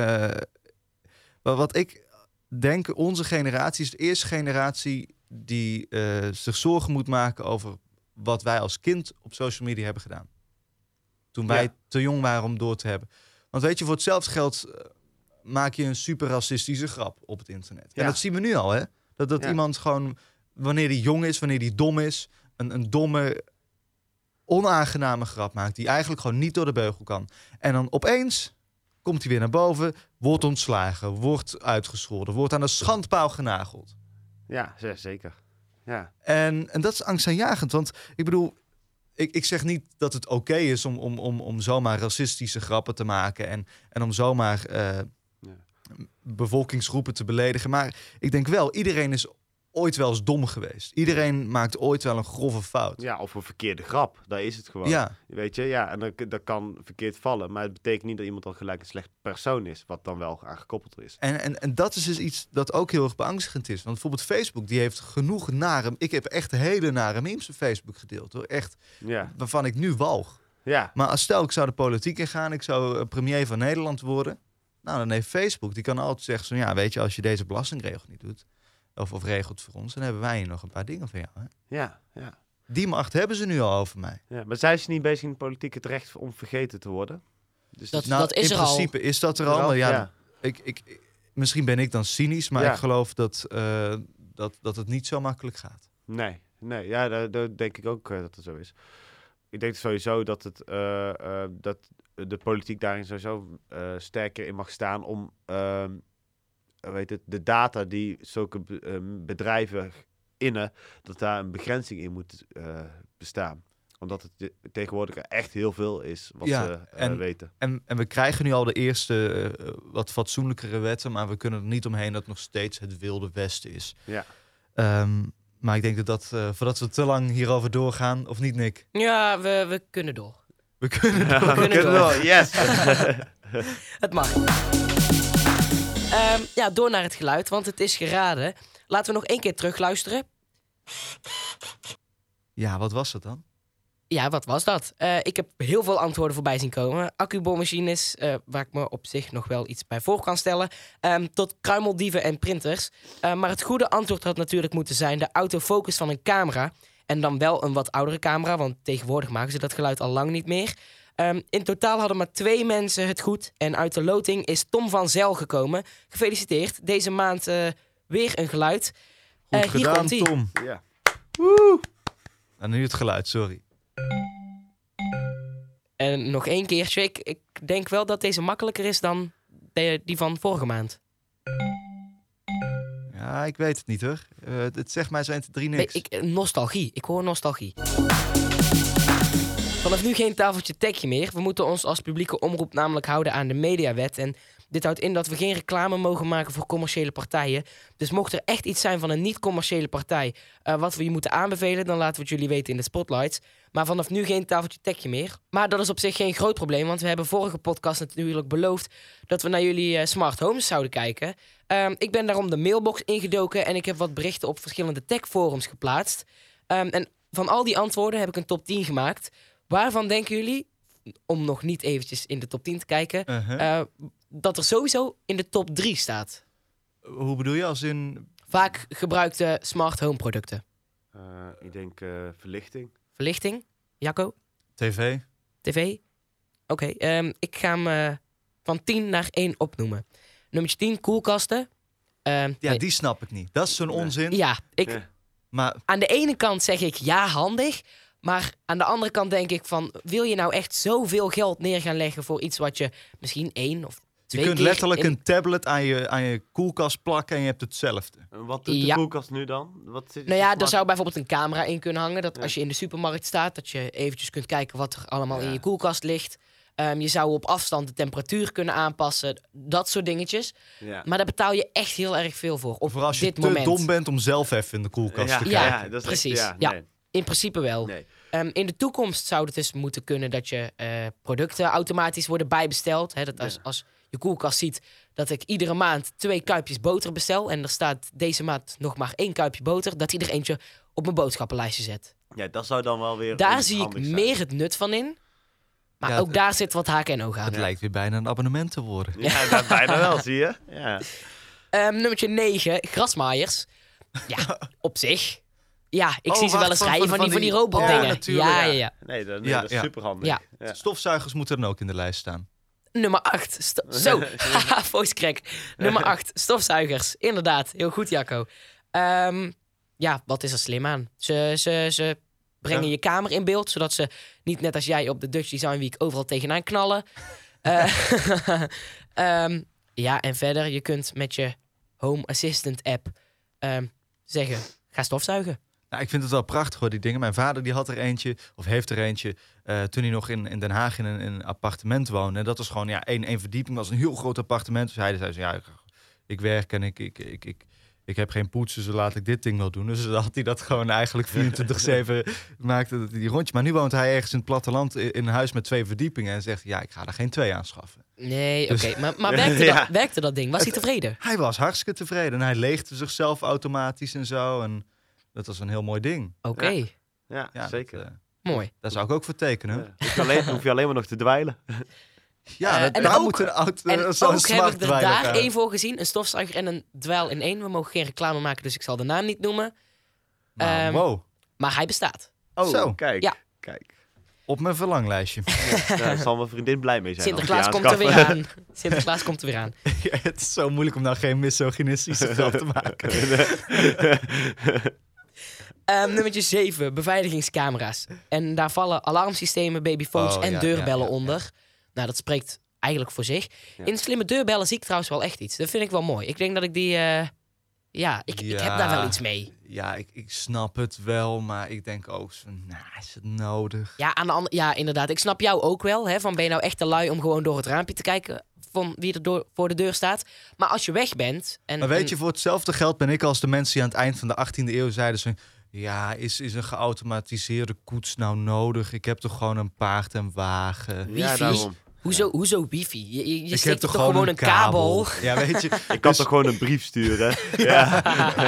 Speaker 3: wat ik denk, onze generatie is de eerste generatie die zich zorgen moet maken over wat wij als kind op social media hebben gedaan. Toen wij te jong waren om door te hebben. Want weet je, voor hetzelfde geld maak je een super racistische grap op het internet.
Speaker 2: Ja.
Speaker 3: En dat zien we nu al, hè? Dat iemand gewoon, wanneer die jong is, wanneer die dom is, een domme, onaangename grap maakt die eigenlijk gewoon niet door de beugel kan. En dan opeens komt hij weer naar boven, wordt ontslagen, wordt uitgescholden, wordt aan de schandpaal genageld.
Speaker 2: Ja, zeker. Ja.
Speaker 3: En dat is angstaanjagend, want ik bedoel, ik zeg niet dat het oké is om zomaar racistische grappen te maken en om zomaar bevolkingsgroepen te beledigen. Maar ik denk wel, iedereen is ooit wel eens dom geweest. Iedereen maakt ooit wel een grove fout.
Speaker 2: Ja, of een verkeerde grap. Daar is het gewoon.
Speaker 3: Ja.
Speaker 2: Weet je, ja, en dat kan verkeerd vallen. Maar het betekent niet dat iemand al gelijk een slecht persoon is. Wat dan wel aangekoppeld is.
Speaker 3: En dat is dus iets dat ook heel erg beangstigend is. Want bijvoorbeeld Facebook, die heeft genoeg nare... Ik heb echt hele nare memes op Facebook gedeeld, hoor. Echt,
Speaker 2: Ja.
Speaker 3: waarvan ik nu walg.
Speaker 2: Ja.
Speaker 3: Maar als stel, ik zou de politiek ingaan, ik zou premier van Nederland worden. Nou, dan heeft Facebook, die kan altijd zeggen zo, ja, weet je, als je deze belastingregel niet doet, of regelt voor ons, dan hebben wij hier nog een paar dingen van jou. Hè?
Speaker 2: Ja, ja.
Speaker 3: Die macht hebben ze nu al over mij.
Speaker 2: Ja, maar zijn ze niet bezig in de politiek het recht om vergeten te worden? Dus
Speaker 1: Dat-
Speaker 3: Nou,
Speaker 1: is
Speaker 3: in
Speaker 1: er al.
Speaker 3: principe is dat er al. Maar ja,
Speaker 2: ja.
Speaker 3: misschien ben ik dan cynisch, maar
Speaker 2: Ja.
Speaker 3: ik geloof dat het niet zo makkelijk gaat.
Speaker 2: Nee, ja, daar denk ik ook dat het zo is. Ik denk sowieso dat dat de politiek daarin sowieso sterker in mag staan om de data die zulke bedrijven innen, dat daar een begrenzing in moet bestaan. Omdat het tegenwoordig echt heel veel is wat
Speaker 3: Ja,
Speaker 2: ze weten.
Speaker 3: En we krijgen nu al de eerste wat fatsoenlijkere wetten, maar we kunnen er niet omheen dat het nog steeds het wilde westen is.
Speaker 2: Ja.
Speaker 3: Maar ik denk dat voordat we te lang hierover doorgaan, of niet, Nick?
Speaker 1: Ja, we kunnen door.
Speaker 3: We kunnen
Speaker 2: Ja,
Speaker 3: door.
Speaker 2: we
Speaker 1: kunnen
Speaker 2: kunnen
Speaker 1: door.
Speaker 2: wel, yes!
Speaker 1: Het mag. Ja, door naar het geluid, want het is geraden. Laten we nog 1 keer terugluisteren.
Speaker 3: Ja, wat was het dan?
Speaker 1: Ja, wat was dat? Ik heb heel veel antwoorden voorbij zien komen. Accuboommachines, waar ik me op zich nog wel iets bij voor kan stellen. Tot kruimeldieven en printers. Maar het goede antwoord had natuurlijk moeten zijn de autofocus van een camera. En dan wel een wat oudere camera, want tegenwoordig maken ze dat geluid al lang niet meer. In totaal hadden maar 2 mensen het goed. En uit de loting is Tom van Zel gekomen. Gefeliciteerd. Deze maand weer een geluid.
Speaker 3: Goed
Speaker 1: Hier
Speaker 3: gedaan,
Speaker 1: komt-ie.
Speaker 3: Tom.
Speaker 2: Ja.
Speaker 3: En nu het geluid, sorry.
Speaker 1: En nog 1 keertje. Ik denk wel dat deze makkelijker is dan die van vorige maand.
Speaker 3: Ja, ik weet het niet, hoor. Het zegt mij zijn 3 niks.
Speaker 1: Nostalgie. Ik hoor nostalgie. Vanaf nu geen tafeltje tekje meer. We moeten ons als publieke omroep namelijk houden aan de mediawet. En dit houdt in dat we geen reclame mogen maken voor commerciële partijen. Dus mocht er echt iets zijn van een niet-commerciële partij wat we je moeten aanbevelen, dan laten we het jullie weten in de spotlights. Maar vanaf nu geen tafeltje tekje meer. Maar dat is op zich geen groot probleem, want we hebben vorige podcast natuurlijk beloofd dat we naar jullie smart homes zouden kijken. Ik ben daarom de mailbox ingedoken en ik heb wat berichten op verschillende tech-forums geplaatst. En van al die antwoorden heb ik een top 10 gemaakt. Waarvan denken jullie, om nog niet eventjes in de top 10 te kijken, dat er sowieso in de top 3 staat?
Speaker 3: Hoe bedoel je, als in...
Speaker 1: Vaak gebruikte smart home producten.
Speaker 2: Ik denk verlichting.
Speaker 1: Verlichting? Jacco?
Speaker 3: TV?
Speaker 1: TV? Oké, ik ga hem van 10 naar 1 opnoemen. Nummer 10, koelkasten.
Speaker 3: Ja,
Speaker 1: Nee.
Speaker 3: die snap ik niet. Dat is zo'n onzin.
Speaker 1: Ja,
Speaker 2: Ja.
Speaker 3: Maar
Speaker 1: aan de ene kant zeg ik ja, handig. Maar aan de andere kant denk ik van, wil je nou echt zoveel geld neer gaan leggen voor iets wat je misschien 1 of 2
Speaker 3: je kunt
Speaker 1: keer
Speaker 3: letterlijk
Speaker 1: in-
Speaker 3: een tablet aan je koelkast plakken en je hebt hetzelfde.
Speaker 2: En wat doet de
Speaker 1: Ja.
Speaker 2: koelkast nu dan? Wat zit
Speaker 1: Nou ja,
Speaker 2: smart-
Speaker 1: er zou bijvoorbeeld een camera in kunnen hangen. Dat
Speaker 2: Ja.
Speaker 1: als je in de supermarkt staat, dat je eventjes kunt kijken wat er allemaal in
Speaker 2: Ja.
Speaker 1: je koelkast ligt. Je zou op afstand de temperatuur kunnen aanpassen. Dat soort dingetjes.
Speaker 2: Ja.
Speaker 1: Maar daar betaal je echt heel erg veel voor. Op
Speaker 3: Voor als je
Speaker 1: dit
Speaker 3: te
Speaker 1: moment.
Speaker 3: dom bent om zelf even in de koelkast
Speaker 2: Ja,
Speaker 3: te
Speaker 1: Ja,
Speaker 3: kijken.
Speaker 2: dat is
Speaker 1: precies.
Speaker 2: Echt,
Speaker 1: Ja.
Speaker 2: nee.
Speaker 1: In principe wel.
Speaker 2: Nee.
Speaker 1: In de toekomst zou het dus moeten kunnen dat je producten automatisch worden bijbesteld. Hè, dat
Speaker 2: Ja.
Speaker 1: als je koelkast ziet dat ik iedere maand 2 kuipjes boter bestel. En er staat deze maand nog maar 1 kuipje boter. Dat hij er eentje op mijn boodschappenlijstje zet.
Speaker 2: Ja, dat zou dan wel weer
Speaker 1: Daar
Speaker 2: iets
Speaker 1: zie ik
Speaker 2: handigs zijn.
Speaker 1: meer het nut van in. Maar
Speaker 3: Ja,
Speaker 1: ook daar zit wat haken en ogen aan.
Speaker 3: Het lijkt weer bijna een abonnement te worden.
Speaker 2: Ja, dat bijna wel, zie je. Ja.
Speaker 1: Nummertje 9, grasmaaiers. Ja, op zich. Ja, ik
Speaker 3: Oh,
Speaker 1: zie ze wel
Speaker 3: wacht,
Speaker 1: eens rijden van die robotdingen.
Speaker 3: Ja, natuurlijk,
Speaker 1: ja,
Speaker 3: ja.
Speaker 1: ja, ja.
Speaker 2: Nee, dat
Speaker 3: Ja,
Speaker 2: is
Speaker 3: ja.
Speaker 2: superhandig.
Speaker 1: Ja.
Speaker 2: Ja.
Speaker 3: Stofzuigers moeten dan ook in de lijst staan.
Speaker 1: Nummer 8. Zo, haha, voice crack. Nummer 8, stofzuigers. Inderdaad, heel goed, Jacco. Ja, wat is er slim aan? Ze brengen
Speaker 3: Ja.
Speaker 1: je kamer in beeld, zodat ze niet net als jij op de Dutch Design Week overal tegenaan knallen. Ja, en verder, je kunt met je Home Assistant app zeggen, ga stofzuigen.
Speaker 3: Nou, ik vind het wel prachtig hoor, die dingen. Mijn vader die had er eentje, of heeft er eentje, toen hij nog in Den Haag in een appartement woonde. En dat was gewoon, ja, één verdieping, was een heel groot appartement. Dus hij zei zo, ja, ik werk en ik heb geen poetsen, dus laat ik dit ding wel doen. Dus dan had hij dat gewoon eigenlijk 24/7 maakte dat die rondje. Maar nu woont hij ergens in het platteland in een huis met 2 verdiepingen en zegt, ja, ik ga er geen 2 aanschaffen.
Speaker 1: Nee,
Speaker 3: Dus-
Speaker 1: oké. Maar werkte dat ding? Was hij tevreden?
Speaker 3: Hij was hartstikke tevreden en hij leegde zichzelf automatisch en zo. En dat was een heel mooi ding.
Speaker 1: Oké,
Speaker 2: Ja,
Speaker 3: Ja,
Speaker 2: zeker.
Speaker 3: Dat,
Speaker 1: mooi.
Speaker 3: daar zou ik ook voor tekenen.
Speaker 2: Hoef je alleen maar nog te dweilen.
Speaker 1: en
Speaker 3: daar
Speaker 1: ook-
Speaker 3: moet een auto,
Speaker 1: En
Speaker 3: zo'n
Speaker 1: ook heb
Speaker 3: smart
Speaker 1: ik er
Speaker 3: dweiler
Speaker 1: daar
Speaker 3: gaan.
Speaker 1: 1 voor gezien. Een stofzuiger en een dweil in 1. We mogen geen reclame maken, dus ik zal de naam niet noemen.
Speaker 3: Nou, wow,
Speaker 1: Maar hij bestaat.
Speaker 2: Oh,
Speaker 3: Zo.
Speaker 2: kijk.
Speaker 1: Ja.
Speaker 2: Kijk.
Speaker 3: op mijn verlanglijstje.
Speaker 2: Daar zal mijn vriendin blij mee zijn.
Speaker 1: Sinterklaas
Speaker 2: als
Speaker 1: komt er
Speaker 2: die
Speaker 1: weer aan. Sinterklaas komt er weer aan.
Speaker 3: Ja, het is zo moeilijk om nou geen misogynistische grap te maken.
Speaker 1: Nummertje 7, beveiligingscamera's. En daar vallen alarmsystemen, babyphones en
Speaker 3: ja,
Speaker 1: deurbellen
Speaker 3: ja.
Speaker 1: onder. Nou, dat spreekt eigenlijk voor zich.
Speaker 2: Ja.
Speaker 1: In slimme deurbellen zie ik trouwens wel echt iets. Dat vind ik wel mooi. Ik denk dat ik die... ik heb daar wel iets mee.
Speaker 3: Ja, ik snap het wel, maar ik denk ook zo, nou, is het nodig?
Speaker 1: Ja, ja, inderdaad. Ik snap jou ook wel. Hè, van ben je nou echt te lui om gewoon door het raampje te kijken van wie er voor de deur staat. Maar als je weg bent...
Speaker 3: Maar weet je, voor hetzelfde geld ben ik als de mensen die aan het eind van de 18e eeuw zeiden zo, ja, is een geautomatiseerde koets nou nodig? Ik heb toch gewoon een paard en wagen?
Speaker 1: Wifi?
Speaker 2: Ja, daarom.
Speaker 1: Hoezo wifi? Je
Speaker 3: Ik
Speaker 1: steekt
Speaker 3: heb
Speaker 1: toch gewoon een kabel?
Speaker 3: Ja, weet je.
Speaker 2: Ik kan toch gewoon een brief sturen? Ja.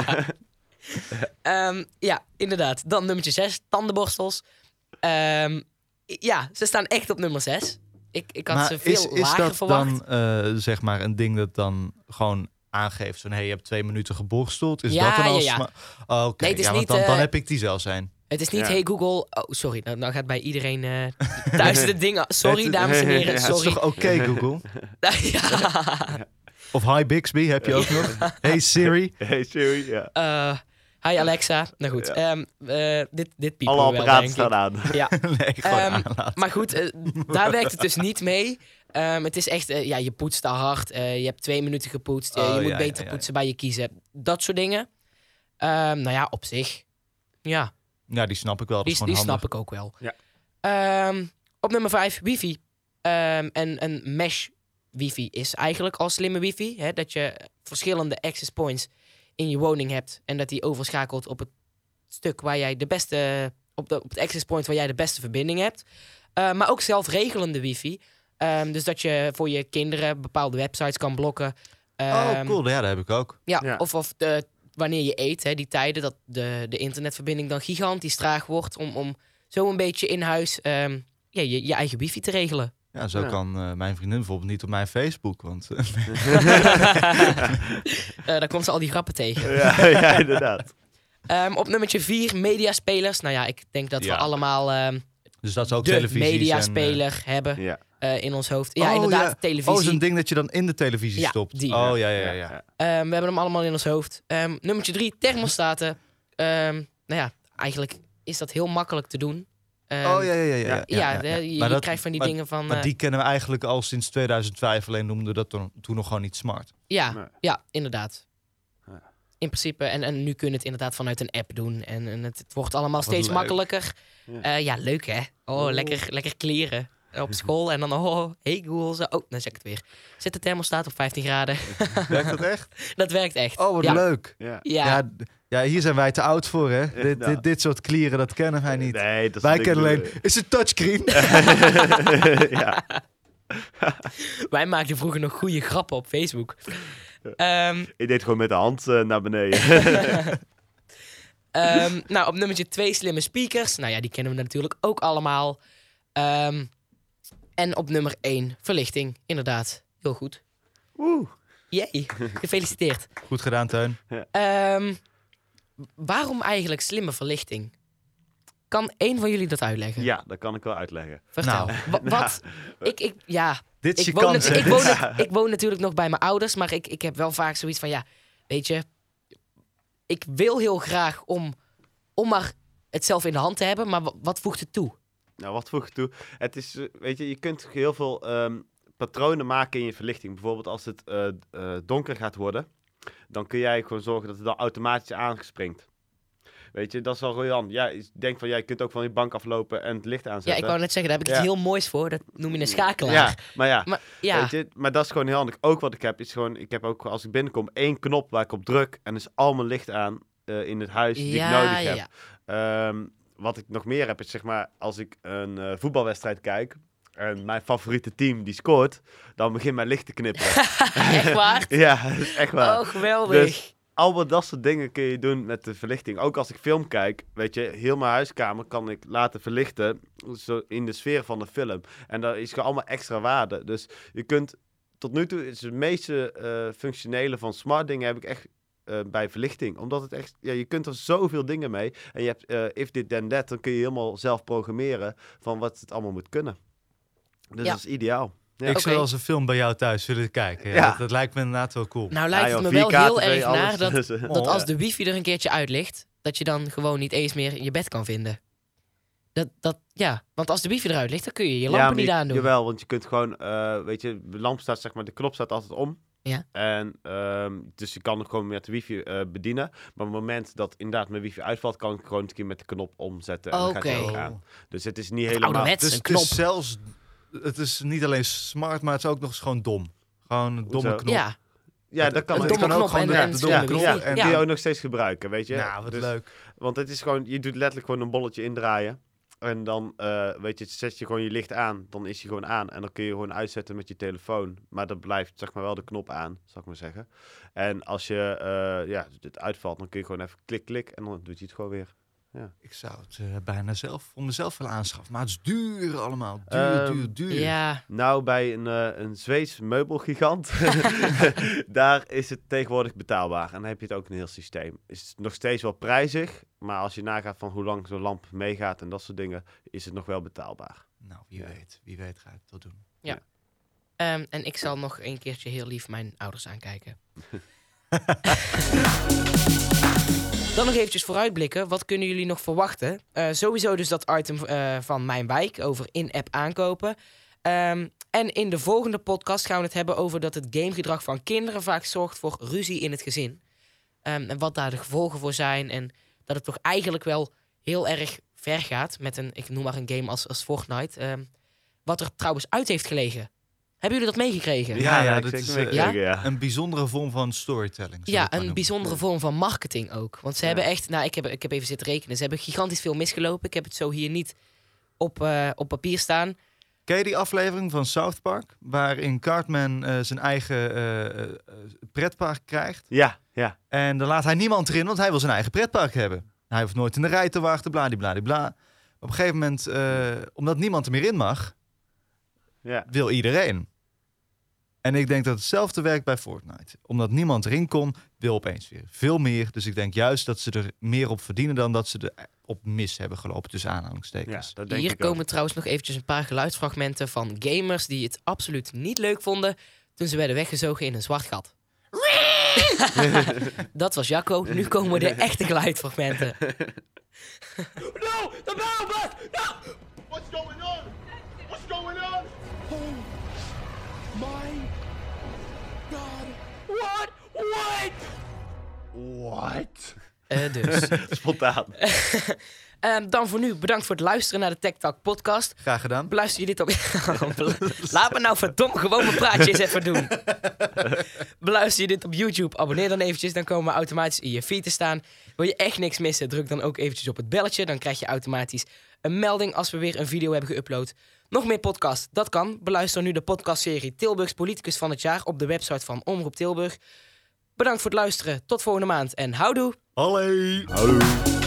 Speaker 1: Ja, inderdaad. Dan nummertje 6, tandenborstels. Ja, ze staan echt op nummer 6. Ik had
Speaker 3: Maar
Speaker 1: ze veel
Speaker 3: is
Speaker 1: lager
Speaker 3: dat
Speaker 1: verwacht.
Speaker 3: dan zeg maar een ding dat dan gewoon aangeeft van, hey, je hebt 2 minuten geborsteld? Is
Speaker 1: Ja,
Speaker 3: dat dan
Speaker 1: ja,
Speaker 3: als...
Speaker 1: ja.
Speaker 3: Oké,
Speaker 1: Nee, het is
Speaker 3: ja, want
Speaker 1: niet,
Speaker 3: dan heb ik die zelf zijn.
Speaker 1: Het is niet,
Speaker 2: Ja.
Speaker 1: hey Google... Oh, sorry. Nou gaat bij iedereen thuis de dingen... Sorry, dames en heren.
Speaker 2: Ja,
Speaker 3: Dat is
Speaker 1: Sorry.
Speaker 3: toch oké, Google?
Speaker 1: Ja.
Speaker 3: Of Hi Bixby heb je ook nog. Hey Siri.
Speaker 2: Hey Siri, ja.
Speaker 1: Hi Alexa. Nou goed, dit piepen
Speaker 2: Alle
Speaker 1: we wel,
Speaker 2: apparaten
Speaker 1: denk ik.
Speaker 2: staan aan.
Speaker 1: Ja.
Speaker 3: Nee, gewoon aanlaten.
Speaker 1: Maar goed, daar werkt het dus niet mee. Het is echt, je poetst te hard. Je hebt 2 minuten gepoetst. Je
Speaker 3: Oh,
Speaker 1: moet
Speaker 3: ja,
Speaker 1: beter
Speaker 3: ja.
Speaker 1: poetsen bij je kiezen. Dat soort dingen. Nou ja, op zich. Ja,
Speaker 3: Ja, die snap ik wel. Dat is
Speaker 1: die
Speaker 3: gewoon
Speaker 1: snap
Speaker 3: handig.
Speaker 1: ik ook wel.
Speaker 2: Ja.
Speaker 1: Op nummer 5, wifi. En een mesh wifi is eigenlijk al slimme wifi. Hè, dat je verschillende access points in je woning hebt. En dat die overschakelt op het stuk waar jij de beste... op het access point waar jij de beste verbinding hebt. Maar ook zelfregelende wifi. Dus dat je voor je kinderen bepaalde websites kan blokken.
Speaker 3: Oh, cool. Ja, dat heb ik ook.
Speaker 1: Ja,
Speaker 2: Ja.
Speaker 1: of wanneer je eet, hè, die tijden, dat de internetverbinding dan gigantisch traag wordt. Om zo een beetje in huis je eigen wifi te regelen.
Speaker 3: Ja, zo
Speaker 2: Ja.
Speaker 3: kan mijn vriendin bijvoorbeeld niet op mijn Facebook. Want
Speaker 1: Daar komt ze al die grappen tegen.
Speaker 2: Ja, inderdaad.
Speaker 1: Op nummertje 4, mediaspelers. Nou ja, ik denk dat we
Speaker 3: Ja.
Speaker 1: allemaal
Speaker 3: dus dat is ook
Speaker 1: de
Speaker 3: televisies
Speaker 1: mediaspeler hebben
Speaker 2: Ja.
Speaker 1: in ons hoofd. Ja, inderdaad, televisie.
Speaker 3: Oh, zo'n ding dat je dan in de televisie
Speaker 1: Ja,
Speaker 3: stopt.
Speaker 1: die.
Speaker 3: Oh, ja.
Speaker 1: We hebben hem allemaal in ons hoofd. Nummertje 3, thermostaten. Nou ja, eigenlijk is dat heel makkelijk te doen.
Speaker 3: Oh, ja.
Speaker 1: Je
Speaker 3: Maar dat-
Speaker 1: krijgt van die
Speaker 3: maar-
Speaker 1: dingen van...
Speaker 3: Maar die kennen we eigenlijk al sinds 2005. Alleen noemden we dat toen nog gewoon niet smart.
Speaker 1: Ja,
Speaker 2: Nee.
Speaker 1: ja, inderdaad.
Speaker 2: Ja.
Speaker 1: In principe. En nu kun je het inderdaad vanuit een app doen. En het wordt allemaal
Speaker 3: Wat
Speaker 1: steeds
Speaker 3: leuk.
Speaker 1: makkelijker.
Speaker 2: Ja.
Speaker 1: Leuk hè? Oh, lekker kleren op school. En dan, hey Google. Dan zeg ik het weer. Zet de thermostaat op 15 graden.
Speaker 3: Werkt dat echt?
Speaker 1: Dat werkt echt.
Speaker 3: Oh, wat
Speaker 1: ja.
Speaker 3: leuk.
Speaker 2: Ja.
Speaker 1: Ja.
Speaker 3: Ja, hier zijn wij te oud voor, hè?
Speaker 2: nou.
Speaker 3: Dit soort klieren, dat kennen wij niet.
Speaker 2: Nee, dat is
Speaker 3: Wij
Speaker 2: niks
Speaker 3: kennen alleen...
Speaker 2: doen.
Speaker 3: Is het touchscreen?
Speaker 2: Ja.
Speaker 1: Wij maakten vroeger nog goede grappen op Facebook.
Speaker 2: Ik deed gewoon met de hand naar beneden.
Speaker 1: Nou, op nummertje 2 slimme speakers. Nou ja, die kennen we natuurlijk ook allemaal. En op nummer 1 verlichting. Inderdaad, heel goed.
Speaker 2: Woe.
Speaker 1: Jee, gefeliciteerd.
Speaker 3: Goed gedaan, Teun.
Speaker 1: Waarom eigenlijk slimme verlichting? Kan één van jullie dat uitleggen?
Speaker 2: Ja, dat kan ik wel uitleggen.
Speaker 1: Vertel.
Speaker 3: Nou.
Speaker 1: Wat?
Speaker 3: Dit is je
Speaker 1: Ik woon,
Speaker 3: kans,
Speaker 1: natu-
Speaker 3: hè?
Speaker 1: ik woon natuurlijk nog bij mijn ouders, maar ik heb wel vaak zoiets van, weet je, ik wil heel graag om maar het zelf in de hand te hebben, maar wat voegt het toe?
Speaker 2: Nou, wat voeg je toe? Het is, weet je kunt heel veel patronen maken in je verlichting. Bijvoorbeeld als het donker gaat worden, dan kun jij gewoon zorgen dat het dan automatisch aanspringt. Weet je, dat is wel briljant. Ja, ik denk van, jij kunt ook van je bank aflopen en het licht
Speaker 1: Ja,
Speaker 2: aanzetten.
Speaker 1: ik wou net zeggen, daar heb ik
Speaker 2: Ja.
Speaker 1: iets heel moois voor. Dat noem je een schakelaar.
Speaker 2: Ja, maar ja.
Speaker 1: Maar, ja.
Speaker 2: Weet je, maar dat is gewoon heel handig. Ook wat ik heb, is gewoon... Ik heb ook, als ik binnenkom, 1 knop waar ik op druk. En is al mijn licht aan in het huis die ik nodig heb. Wat ik nog meer heb, is zeg maar... Als ik een voetbalwedstrijd kijk... En mijn favoriete team die scoort... Dan begint mijn licht te knipperen.
Speaker 1: Echt waar?
Speaker 2: Ja, dat is echt waar.
Speaker 1: Oh, geweldig.
Speaker 2: Dus allemaal dat soort dingen kun je doen met de verlichting. Ook als ik film kijk, weet je, heel mijn huiskamer kan ik laten verlichten zo in de sfeer van de film. En daar is gewoon allemaal extra waarde. Dus je kunt, tot nu toe is het meeste functionele van smart dingen heb ik echt bij verlichting. Omdat het echt, ja, je kunt er zoveel dingen mee. En je hebt if dit then that, dan kun je helemaal zelf programmeren van wat het allemaal moet kunnen. Dus
Speaker 1: Ja.
Speaker 2: dat is ideaal. Ja.
Speaker 3: Ik zou
Speaker 1: Oké.
Speaker 3: wel eens een film bij jou thuis willen kijken. Ja,
Speaker 2: Ja.
Speaker 3: dat lijkt me inderdaad wel cool.
Speaker 1: Nou lijkt
Speaker 2: Ja,
Speaker 1: het me
Speaker 2: joh,
Speaker 1: wel
Speaker 2: 4K
Speaker 1: heel
Speaker 2: TV,
Speaker 1: erg
Speaker 2: alles.
Speaker 1: naar
Speaker 2: Dus,
Speaker 1: dat als de wifi er een keertje uit ligt, dat je dan gewoon niet eens meer je bed kan vinden. Ja, want als de wifi eruit ligt, dan kun je je lampen
Speaker 2: maar
Speaker 1: niet aandoen.
Speaker 2: Jawel, want je kunt gewoon, weet je, de lamp staat, zeg maar, de knop staat altijd om.
Speaker 1: Ja.
Speaker 2: En dus je kan het gewoon met de wifi bedienen. Maar op het moment dat inderdaad mijn wifi uitvalt, kan ik gewoon een keer met de knop omzetten. En dan gaat hij
Speaker 1: Oké.
Speaker 2: ook aan. Dus het is niet
Speaker 1: Wat
Speaker 2: helemaal...
Speaker 1: ouderwets.
Speaker 3: Dus
Speaker 1: een
Speaker 3: het is
Speaker 1: knop.
Speaker 3: zelfs... Het is niet alleen smart, maar het is ook nog eens gewoon dom. Gewoon een domme
Speaker 2: Hoezo?
Speaker 3: knop.
Speaker 1: Ja,
Speaker 2: Ja, dat kan
Speaker 1: Een
Speaker 2: ook.
Speaker 1: domme
Speaker 3: kan ook
Speaker 1: knop
Speaker 3: gewoon
Speaker 1: en
Speaker 3: de
Speaker 1: slimme
Speaker 3: domme knop.
Speaker 2: Ja,
Speaker 1: wifi.
Speaker 3: En
Speaker 2: die je ook nog steeds gebruiken, weet je.
Speaker 3: Nou, wat
Speaker 2: Dus-
Speaker 3: leuk.
Speaker 2: Want het is gewoon, je doet letterlijk gewoon een bolletje indraaien. En dan, weet je, zet je gewoon je licht aan. Dan is hij gewoon aan. En dan kun je gewoon uitzetten met je telefoon. Maar dan blijft, zeg maar, wel de knop aan, zal ik maar zeggen. En als je, het uitvalt, dan kun je gewoon even klik. En dan doet hij het gewoon weer.
Speaker 3: Ik zou het bijna zelf voor mezelf willen aanschaffen. Maar het is duur allemaal. Duur.
Speaker 1: ja.
Speaker 2: Nou, bij een Zweeds meubelgigant, daar is het tegenwoordig betaalbaar. En dan heb je het ook een heel systeem. Is het nog steeds wel prijzig, maar als je nagaat van hoe lang zo'n lamp meegaat en dat soort dingen, is het nog wel betaalbaar.
Speaker 3: Nou, wie weet ga ik dat doen.
Speaker 1: En ik zal nog een keertje heel lief mijn ouders aankijken. Dan nog eventjes vooruitblikken. Wat kunnen jullie nog verwachten? Sowieso dus dat item van Mijn Wijk over in-app aankopen. En in de volgende podcast gaan we het hebben over dat het gamegedrag van kinderen vaak zorgt voor ruzie in het gezin. En wat daar de gevolgen voor zijn. En dat het toch eigenlijk wel heel erg ver gaat met ik noem maar een game als Fortnite. Wat er trouwens uit heeft gelegen. Hebben jullie dat meegekregen?
Speaker 3: Ja,
Speaker 2: dat
Speaker 3: dat
Speaker 2: is
Speaker 3: is,
Speaker 2: zeker.
Speaker 3: Een bijzondere vorm van storytelling. zou ik
Speaker 1: Ja,
Speaker 3: maar
Speaker 1: een
Speaker 3: noemen.
Speaker 1: bijzondere vorm van marketing ook. Want ze hebben echt, nou, ik heb even zitten rekenen. Ze hebben gigantisch veel misgelopen. Ik heb het zo hier niet op papier staan.
Speaker 3: Ken je die aflevering van South Park? Waarin Cartman zijn eigen pretpark krijgt.
Speaker 2: Ja.
Speaker 3: En dan laat hij niemand erin, want hij wil zijn eigen pretpark hebben. Hij hoeft nooit in de rij te wachten, bladibladibla. Op een gegeven moment, omdat niemand er meer in mag,
Speaker 2: Ja.
Speaker 3: wil iedereen. En ik denk dat hetzelfde werkt bij Fortnite. Omdat niemand erin kon, wil opeens weer veel meer. Dus ik denk juist dat ze er meer op verdienen dan dat ze er op mis hebben gelopen, tussen aanhalingstekens.
Speaker 2: Dat denk
Speaker 1: Hier
Speaker 2: ik ook.
Speaker 1: komen trouwens nog eventjes een paar geluidsfragmenten van gamers die het absoluut niet leuk vonden toen ze werden weggezogen in een zwart gat. Dat was Jacco. Nu komen de echte geluidsfragmenten.
Speaker 4: No! The battle bus! No! What's going on? What's going on? Oh my God! What? What?
Speaker 2: What?
Speaker 1: Dus.
Speaker 2: Spontaan.
Speaker 1: Dan voor nu bedankt voor het luisteren naar de Tech Talk podcast.
Speaker 3: Graag gedaan.
Speaker 1: Beluister je dit op... Laat me nou verdomme gewoon mijn praatje eens even doen. Beluister je dit op YouTube, abonneer dan eventjes. Dan komen we automatisch in je feed te staan. Wil je echt niks missen, druk dan ook eventjes op het belletje. Dan krijg je automatisch een melding als we weer een video hebben geüpload. Nog meer podcast, dat kan. Beluister nu de podcastserie Tilburgs Politicus van het Jaar op de website van Omroep Tilburg. Bedankt voor het luisteren. Tot volgende maand en houdoe!
Speaker 3: Hallo.
Speaker 2: Hallo.